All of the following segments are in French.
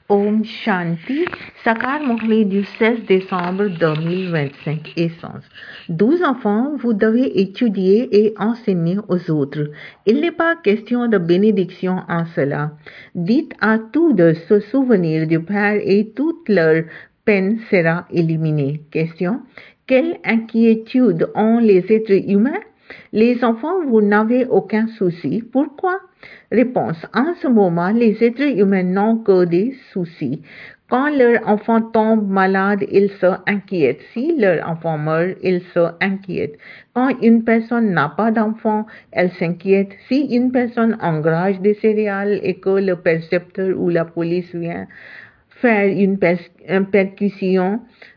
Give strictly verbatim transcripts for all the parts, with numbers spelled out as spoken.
Om Shanti, Sakar Mohli du seize décembre deux mille vingt-cinq, essence. Douze enfants, vous devez étudier et enseigner aux autres. Il n'est pas question de bénédiction en cela. Dites à tous de se souvenir du Père et toute leur peine sera éliminée. Question. Quelle inquiétude ont les êtres humains? Les enfants, vous n'avez aucun souci. Pourquoi? Réponse. En ce moment, les êtres humains n'ont que des soucis. Quand leur enfant tombe malade, ils se inquiètent. Si leur enfant meurt, ils se inquiètent. Quand une personne n'a pas d'enfant, elle s'inquiète. Si une personne engrange des céréales et que le percepteur ou la police vient faire une, per- une percussion,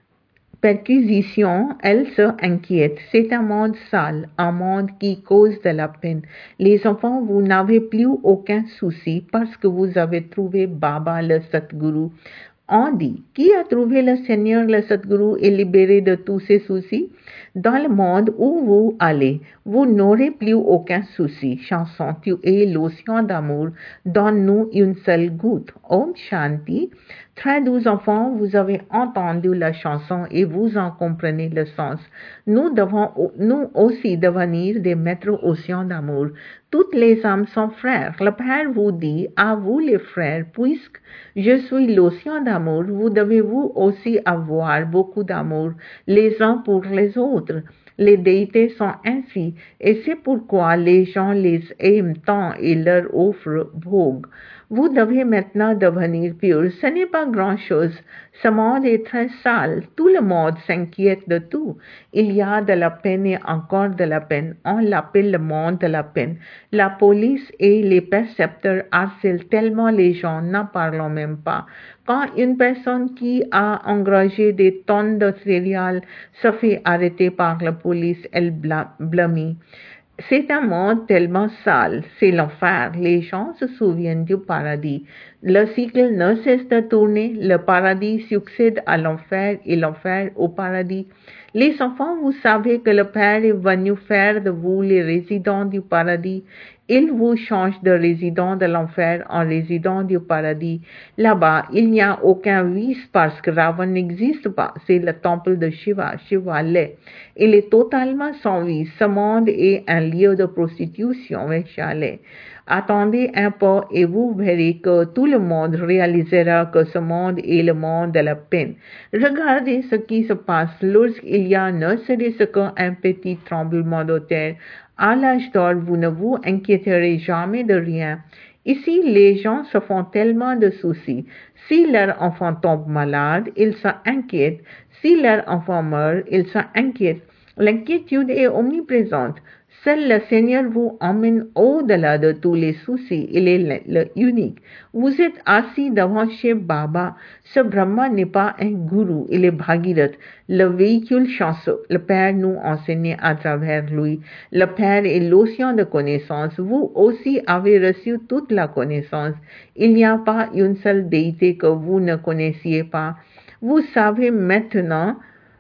perquisition, elle se inquiète. C'est un monde sale, un monde qui cause de la peine. Les enfants, vous n'avez plus aucun souci parce que vous avez trouvé Baba le Satguru. On dit, qui a trouvé le Seigneur le Satguru et libéré de tous ses soucis? Dans le monde où vous allez, vous n'aurez plus aucun souci. Chanson, tu es l'océan d'amour, donne-nous une seule goutte. Om Shanti. Très douze enfants, vous avez entendu la chanson et vous en comprenez le sens. Nous devons nous aussi devenir des maîtres océans d'amour. Toutes les âmes sont frères. Le Père vous dit, à vous les frères, puisque je suis l'océan d'amour, vous devez vous aussi avoir beaucoup d'amour les uns pour les autres. Les déités sont ainsi, et c'est pourquoi les gens les aiment tant et leur offrent vogue. Vous devez maintenant devenir pur. Ce n'est pas grand-chose. Ce monde est très sale. Tout le monde s'inquiète de tout. Il y a de la peine et encore de la peine. On l'appelle le monde de la peine. La police et les percepteurs harcèlent tellement les gens, n'en parlons même pas. Quand une personne qui a engrangé des tonnes de céréales se fait arrêter par la police, elle blâme. C'est un monde tellement sale, c'est l'enfer. Les gens se souviennent du paradis. Le cycle ne cesse de tourner. Le paradis succède à l'enfer et l'enfer au paradis. Les enfants, vous savez que le Père est venu faire de vous les résidents du paradis. Il vous change de résident de l'enfer en résident du paradis. Là-bas, il n'y a aucun vice parce que Ravan n'existe pas. C'est le temple de Shiva, Shiva l'est. Il est totalement sans vice. Ce monde est un lieu de prostitution, Vaishale. Attendez un peu et vous verrez que tout le monde réalisera que ce monde est le monde de la peine. Regardez ce qui se passe lorsqu'il y a ne serait-ce qu'un petit tremblement de terre. À l'âge d'or, vous ne vous inquiéterez jamais de rien. Ici, les gens se font tellement de soucis. Si leur enfant tombe malade, ils s'inquiètent. Si leur enfant meurt, ils s'inquiètent. L'inquiétude est omniprésente. Seul le Seigneur vous emmène au-delà de tous les soucis. Il est le, le unique. Vous êtes assis devant chez Baba. Ce Brahma n'est pas un gourou, il est Bhagirath, le véhicule chanceux. Le Père nous enseigne à travers lui. Le Père est l'océan de connaissance. Vous aussi avez reçu toute la connaissance. Il n'y a pas une seule déité que vous ne connaissiez pas. Vous savez maintenant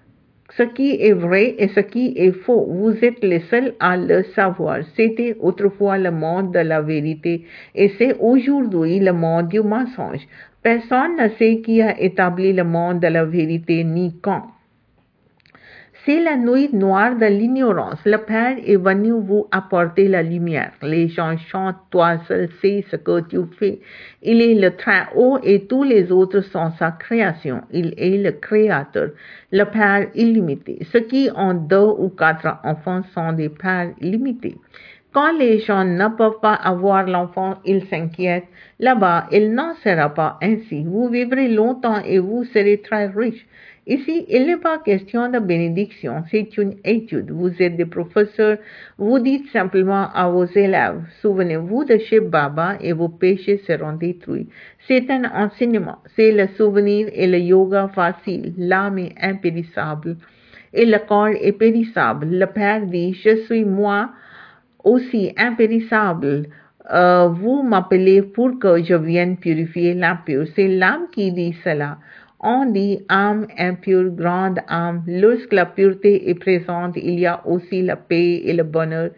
ce qui est vrai et ce qui est faux. Vous êtes les seuls à le savoir. C'était autrefois le monde de la vérité et c'est aujourd'hui le monde du mensonge. Personne ne sait qui a établi le monde de la vérité ni quand. C'est la nuit noire de l'ignorance. Le Père est venu vous apporter la lumière. Les gens chantent, toi seul sais ce que tu fais. Il est le très haut et tous les autres sont sa création. Il est le créateur, le Père illimité. Ceux qui ont deux ou quatre enfants sont des pères illimités. Quand les gens ne peuvent pas avoir l'enfant, ils s'inquiètent. Là-bas, il n'en sera pas ainsi. Vous vivrez longtemps et vous serez très riches. Ici, il n'est pas question de bénédiction, c'est une étude. Vous êtes des professeurs, vous dites simplement à vos élèves, souvenez-vous de chez Baba et vos péchés seront détruits. C'est un enseignement, c'est le souvenir et le yoga facile, l'âme est impérissable et le corps est périssable. Le Père dit, je suis moi aussi impérissable. Euh, vous m'appelez pour que je vienne purifier l'impur. C'est l'âme qui dit cela. On dit âme impure, grande âme. Lorsque la pureté est présente, il y a aussi la paix et le bonheur.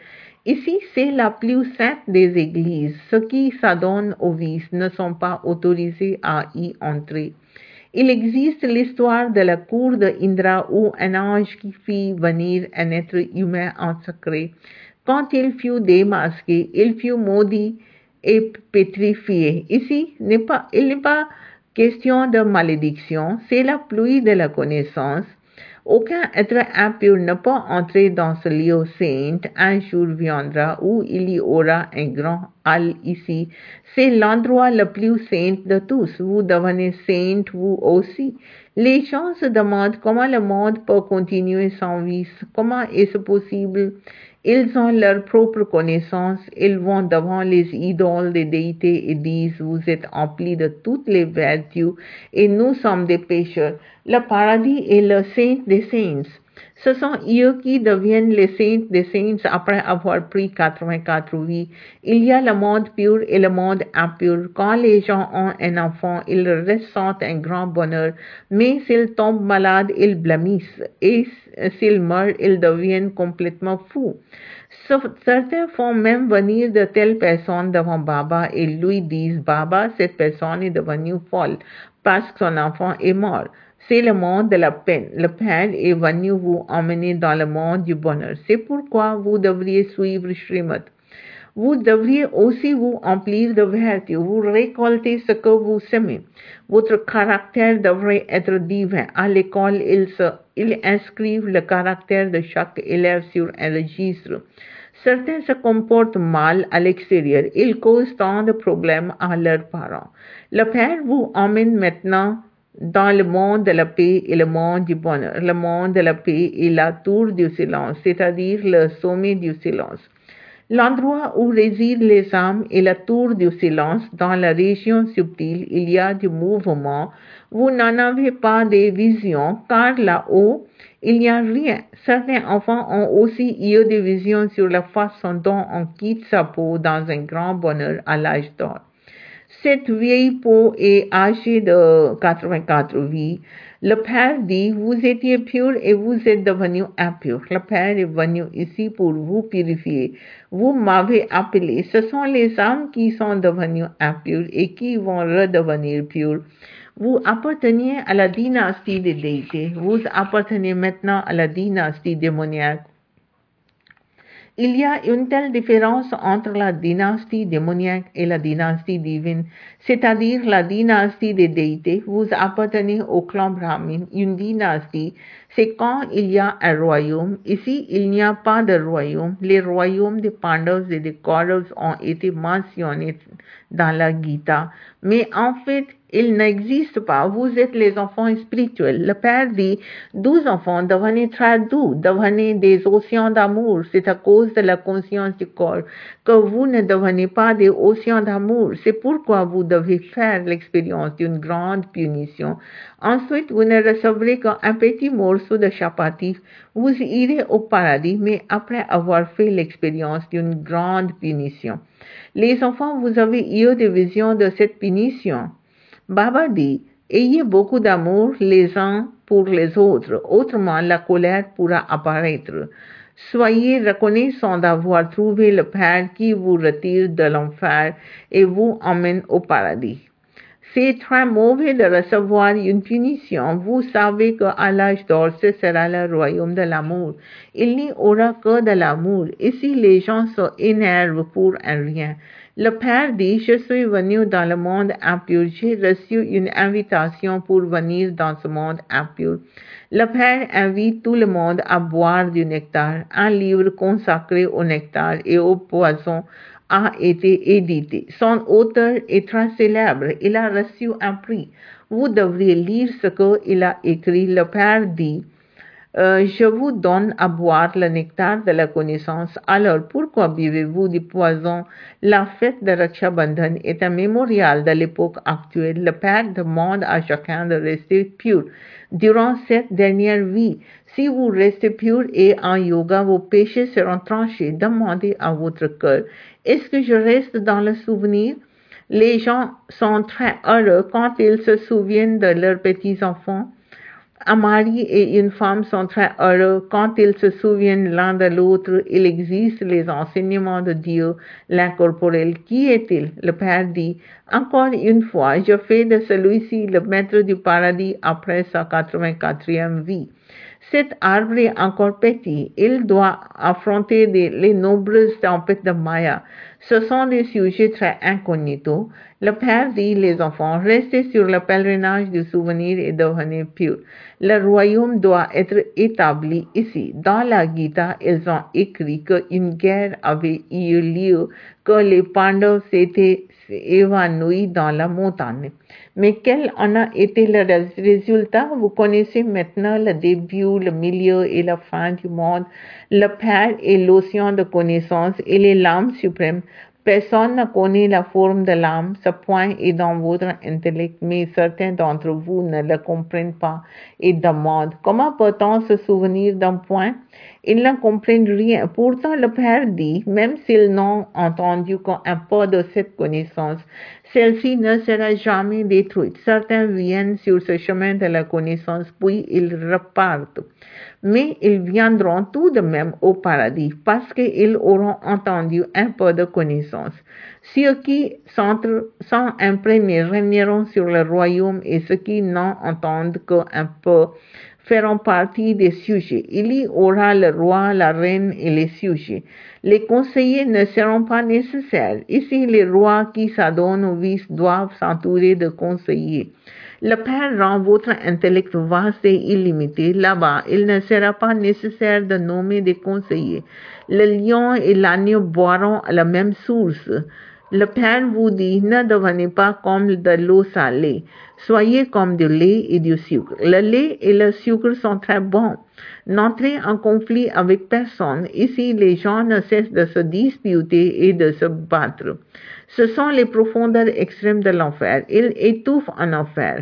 Ici, c'est la plus sainte des églises. Ceux qui s'adonnent au vice ne sont pas autorisés à y entrer. Il existe l'histoire de la cour de Indra où un ange qui fit venir un être humain en secret. Quand il fut démasqué, il fut maudit et pétrifié. Ici, n'est pas, il n'est pas question de malédiction, c'est la pluie de la connaissance. Aucun être impur ne peut entrer dans ce lieu saint. Un jour viendra où il y aura un grand hall ici. C'est l'endroit le plus saint de tous. Vous devenez saint vous aussi. Les gens se demandent comment le monde peut continuer sans vice. Comment est-ce possible? Ils ont leur propre connaissance. Ils vont devant les idoles des déités et disent, vous êtes emplis de toutes les vertus et nous sommes des pécheurs. Le paradis est le saint des saints. Ce sont eux qui deviennent les saints des saints après avoir pris quatre-vingt-quatre vies. Il y a le monde pur et le monde impur. Quand les gens ont un enfant, ils ressentent un grand bonheur. Mais s'ils tombent malades, ils blâmissent. Et s'ils meurent, ils deviennent complètement fous. Certains font même venir de telles personnes devant Baba et lui disent, Baba, cette personne est devenue folle parce que son enfant est mort. C'est le monde de la peine. Le Père est venu vous emmener dans le monde du bonheur. C'est pourquoi vous devriez suivre Srimad. Vous devriez aussi vous emplir de vertu. Vous récoltez ce que vous semez. Votre caractère devrait être divin. À l'école, ils, se, ils inscrivent le caractère de chaque élève sur un registre. Certains se comportent mal à l'extérieur. Ils causent tant de problèmes à leurs parents. Le Père vous emmène maintenant dans le monde de la paix et le monde du bonheur. Le monde de la paix est la tour du silence, c'est-à-dire le sommet du silence. L'endroit où résident les âmes est la tour du silence. Dans la région subtile, il y a du mouvement. Vous n'en avez pas des visions, car là-haut, il n'y a rien. Certains enfants ont aussi eu des visions sur la façon dont on quitte sa peau dans un grand bonheur à l'âge d'or. Cette vieille peau est âgée de quatre-vingt-quatre vies. Le Père dit, vous étiez pur et vous êtes devenu impur. Le Père est venu ici pour vous purifier. Vous m'avez appelé. Ce sont les âmes qui sont devenues impures et qui vont redevenir pures. Vous appartenez à la dynastie des déités. Vous appartenez maintenant à la dynastie démoniaque. Il y a une telle différence entre la dynastie démoniaque et la dynastie divine, c'est-à-dire la dynastie des déités. Vous appartenez au clan brahmin. Une dynastie, c'est quand il y a un royaume. Ici, il n'y a pas de royaume. Les royaumes des Pandavas et des Kauravas ont été mentionnés dans la Gita, mais en fait, ils n'existent pas. Vous êtes les enfants spirituels. Le Père dit, douze enfants, devenez très doux, devenez des océans d'amour. C'est à cause de la conscience du corps que vous ne devenez pas des océans d'amour. C'est pourquoi vous devez faire l'expérience d'une grande punition. Ensuite, vous ne recevrez qu'un petit morceau de chapati. Vous irez au paradis, mais après avoir fait l'expérience d'une grande punition. Les enfants, vous avez eu des visions de cette punition. Baba dit, ayez beaucoup d'amour les uns pour les autres, autrement la colère pourra apparaître. Soyez reconnaissants d'avoir trouvé le Père qui vous retire de l'enfer et vous emmène au paradis. C'est très mauvais de recevoir une punition. Vous savez qu'à l'âge d'or, ce sera le royaume de l'amour. Il n'y aura que de l'amour. Ici, les gens se énervent pour un rien. Le Père dit, je suis venu dans le monde impur. J'ai reçu une invitation pour venir dans ce monde impur. Le Père invite tout le monde à boire du nectar. Un livre consacré au nectar et au poison a été édité. Son auteur est très célèbre. Il a reçu un prix. Vous devriez lire ce qu'il a écrit. Le Père dit, Euh, je vous donne à boire le nectar de la connaissance. Alors, pourquoi buvez-vous du poison? La fête de Raksha Bandhan est un mémorial de l'époque actuelle. Le Père demande à chacun de rester pur durant cette dernière vie. Si vous restez pur et en yoga, vos péchés seront tranchés. Demandez à votre cœur, est-ce que je reste dans le souvenir? Les gens sont très heureux quand ils se souviennent de leurs petits-enfants. Un mari et une femme sont très heureux quand ils se souviennent l'un de l'autre. Il existe les enseignements de Dieu, l'incorporel. Qui est-il? Le Père dit, encore une fois, je fais de celui-ci le maître du paradis après sa quatre-vingt-quatrième vie. Cet arbre est encore petit. Il doit affronter des, les nombreuses tempêtes de Maya. Ce sont des sujets très incognito. Le Père dit, les enfants, restez sur le pèlerinage du souvenir et devenez purs. Le royaume doit être établi ici. Dans la Gita, ils ont écrit qu'une guerre avait eu lieu, que les Pandavas s'étaient évanouis dans la montagne. Mais quel en a été le résultat? Vous connaissez maintenant le début, le milieu et la fin du monde. Le Père est l'océan de connaissance. Il est l'âme suprême. Personne ne connaît la forme de l'âme. Ce point est dans votre intellect, mais certains d'entre vous ne le comprennent pas et demandent comment peut-on se souvenir d'un point? Ils ne comprennent rien. Pourtant, le Père dit, même s'ils n'ont entendu qu'un peu de cette connaissance, celle-ci ne sera jamais détruite. Certains viennent sur ce chemin de la connaissance, puis ils repartent. Mais ils viendront tout de même au paradis parce qu'ils auront entendu un peu de connaissance. Ceux qui sont imprégnés régneront sur le royaume et ceux qui n'en entendent qu'un peu feront partie des sujets. Il y aura le roi, la reine et les sujets. Les conseillers ne seront pas nécessaires. Ici, les rois qui s'adonnent au vice doivent s'entourer de conseillers. Le Père rend votre intellect vaste et illimité. Là-bas, il ne sera pas nécessaire de nommer des conseillers. Le lion et l'agneau boiront à la même source. Le Père vous dit, ne devenez pas comme de l'eau salée. Soyez comme du lait et du sucre. Le lait et le sucre sont très bons. N'entrez en conflit avec personne. Ici, les gens ne cessent de se disputer et de se battre. Ce sont les profondeurs extrêmes de l'enfer. Ils étouffent en enfer.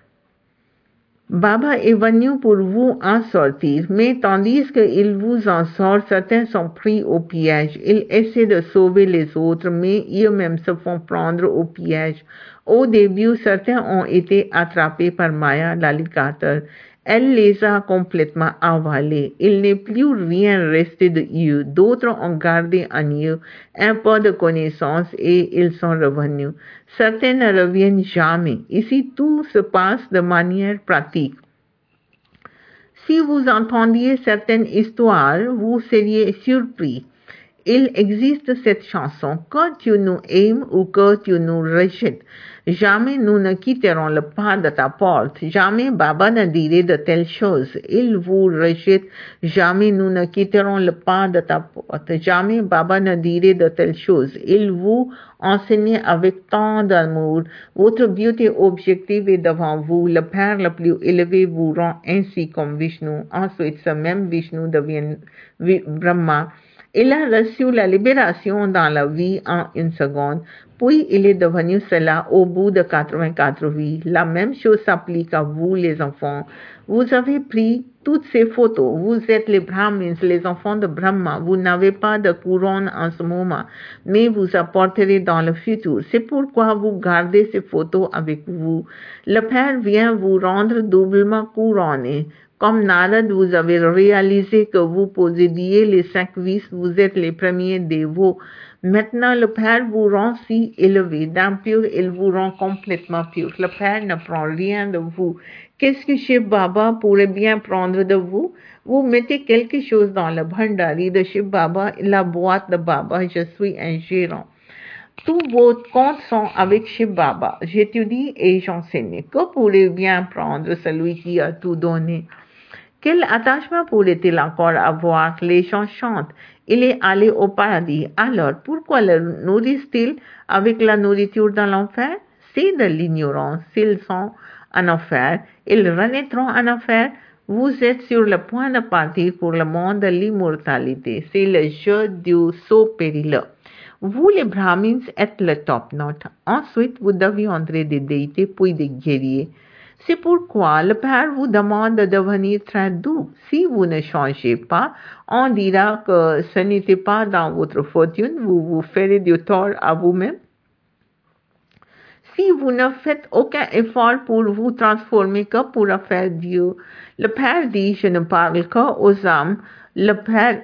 Baba est venu pour vous en sortir, mais tandis qu'il vous en sort, certains sont pris au piège. Ils essaient de sauver les autres, mais eux-mêmes se font prendre au piège. Au début, certains ont été attrapés par Maya, l'alligator. Elle les a complètement avalés. Il n'est plus rien resté de eux. D'autres ont gardé en eux un peu de connaissance et ils sont revenus. Certains ne reviennent jamais. Ici, tout se passe de manière pratique. Si vous entendiez certaines histoires, vous seriez surpris. Il existe cette chanson, que tu nous aimes ou que tu nous rejettes. Jamais nous ne quitterons le pas de ta porte. Jamais Baba ne dirait de telles choses. Il vous rejette. Jamais nous ne quitterons le pas de ta porte. Jamais Baba ne dirait de telles choses. Il vous enseigne avec tant d'amour. Votre beauté objective est devant vous. Le Père le plus élevé vous rend ainsi comme Vishnu. Ensuite, ce même Vishnu devient Brahma. Il a reçu la libération dans la vie en une seconde, puis il est devenu cela au bout de quatre-vingt-quatre vies. La même chose s'applique à vous, les enfants. Vous avez pris toutes ces photos. Vous êtes les Brahmins, les enfants de Brahma. Vous n'avez pas de couronne en ce moment, mais vous apporterez dans le futur. C'est pourquoi vous gardez ces photos avec vous. Le Père vient vous rendre doublement couronné. Comme Narad, vous avez réalisé que vous possédiez les cinq vices, vous êtes les premiers dévots. Maintenant, le Père vous rend si élevé. D'impur, il vous rend complètement pur. Le Père ne prend rien de vous. Qu'est-ce que Shiv Baba pourrait bien prendre de vous? Vous mettez quelque chose dans le bhandari de Shiv Baba, la boîte de Baba, je suis un gérant. Tous vos comptes sont avec Shiv Baba. J'étudie et j'enseigne. Que pourrait bien prendre celui qui a tout donné? Quel attachement pourrait-il encore avoir? Les gens chantent. Il est allé au paradis. Alors, pourquoi le nourrissent-ils avec la nourriture dans l'enfer? C'est de l'ignorance. S'ils sont en enfer, ils renaîtront en enfer. Vous êtes sur le point de partir pour le monde de l'immortalité. C'est le jeu du saut périlleux. Vous, les Brahmins, êtes le top note. Ensuite, vous deviendrez des déités puis des guerriers. C'est pourquoi le Père vous demande de devenir très doux. Si vous ne changez pas, on dira que ce n'était pas dans votre fortune, vous vous ferez du tort à vous-même. si vous ne faites aucun effort pour vous transformer que pour faire Dieu, le Père dit, je ne parle qu'aux âmes, le Père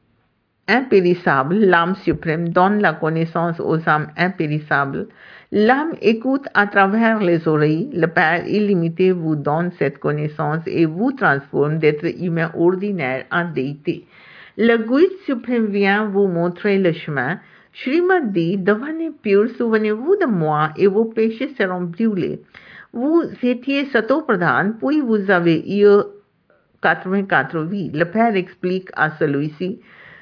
impérissable, l'âme suprême, donne la connaissance aux âmes impérissables. L'âme écoute à travers les oreilles. Le Père illimité vous donne cette connaissance et vous transforme d'être humain ordinaire en déité. Le guide suprême vient vous montrer le chemin. Shrimad dit, devenez pur, souvenez-vous de moi et vos péchés seront brûlés. Vous étiez Sato-Pradhan, puis vous avez eu quatre-vingt-quatre vies. Le Père explique à celui-ci,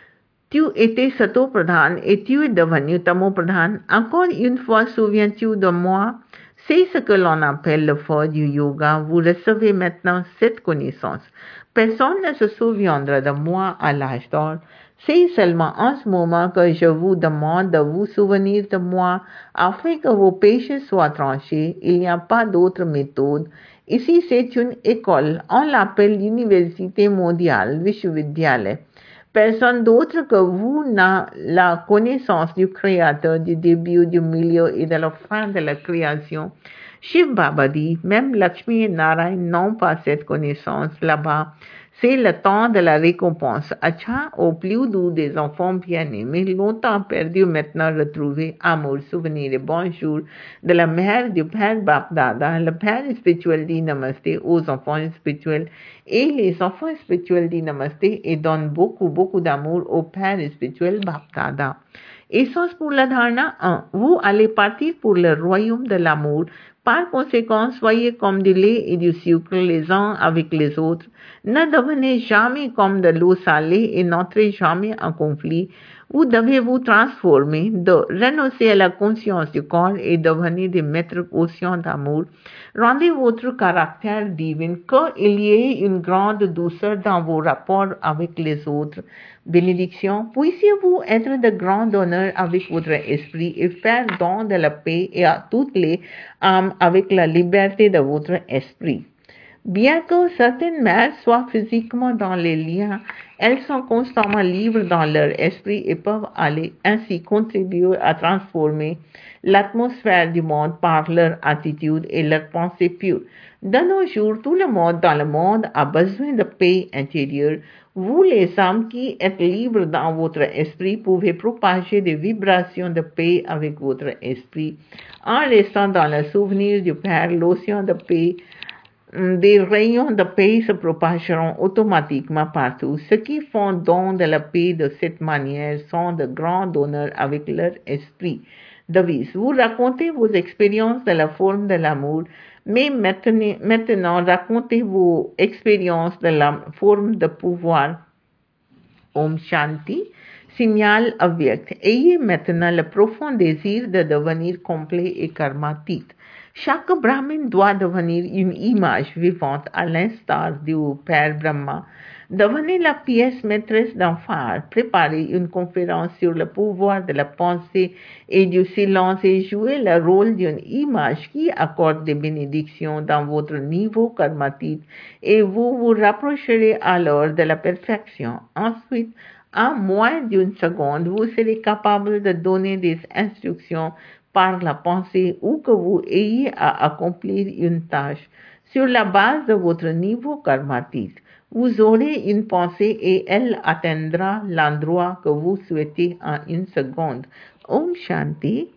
tu étais Sato-Pradhan et tu es devenu Tamo-Pradhan. Encore une fois, souviens-tu de moi? C'est ce que l'on appelle le feu du yoga. Vous recevez maintenant cette connaissance. Personne ne se souviendra de moi à l'âge d'or. C'est seulement en ce moment que je vous demande de vous souvenir de moi afin que vos péchés soient tranchés. Il n'y a pas d'autre méthode. Ici, c'est une école. On l'appelle l'Université mondiale, Vishwavidyalaya. Personne d'autre que vous n'a la connaissance du Créateur, du début, du milieu et de la fin de la création. Shiv Baba dit, même Lakshmi et Narayan n'ont pas cette connaissance là-bas. C'est le temps de la récompense. Acha, au plus doux des enfants bien-aimés, longtemps perdus, maintenant retrouvés, amour, souvenir et bonjour de la mère du Père Bapdada. Le Père spirituel dit Namasté aux enfants spirituels et les enfants spirituels disent Namasté et donnent beaucoup, beaucoup d'amour au Père spirituel Bapdada. Essence pour la dharana un. Vous allez partir pour le royaume de l'amour. Par conséquent, soyez comme du lait et du sucre les uns avec les autres. Ne devenez jamais comme de l'eau salée et n'entrez jamais en conflit. Vous devez vous transformer, de renoncer à la conscience du corps et devenir des maîtres conscients d'amour. Rendez votre caractère divin, qu'il y ait une grande douceur dans vos rapports avec les autres. Bénédiction, puissiez-vous être de grand honneur avec votre esprit et faire don de la paix et à toutes les âmes avec la liberté de votre esprit. Bien que certaines mères soient physiquement dans les liens, elles sont constamment libres dans leur esprit et peuvent aller ainsi contribuer à transformer l'atmosphère du monde par leur attitude et leur pensée pure. De nos jours, tout le monde dans le monde a besoin de paix intérieure. Vous, les âmes qui êtes libres dans votre esprit, pouvez propager des vibrations de paix avec votre esprit. En restant dans le souvenir du Père, l'océan de paix, des rayons de paix se propageront automatiquement partout. Ceux qui font don de la paix de cette manière sont de grands donneurs avec leur esprit. Devise, vous racontez vos expériences de la forme de l'amour, mais maintenant, maintenant racontez vos expériences de la forme de pouvoir. Om Shanti, signal avyakt. Ayez maintenant le profond désir de devenir complet et karmatique. Chaque brahmin doit devenir une image vivante à l'instar du Père Brahma. Devenez la pièce maîtresse d'un phare. Préparez une conférence sur le pouvoir de la pensée et du silence et jouez le rôle d'une image qui accorde des bénédictions dans votre niveau karmatique et vous vous rapprocherez alors de la perfection. Ensuite, en moins d'une seconde, vous serez capable de donner des instructions par la pensée ou que vous ayez à accomplir une tâche. Sur la base de votre niveau karmatique, vous aurez une pensée et elle atteindra l'endroit que vous souhaitez en une seconde. Om Shanti.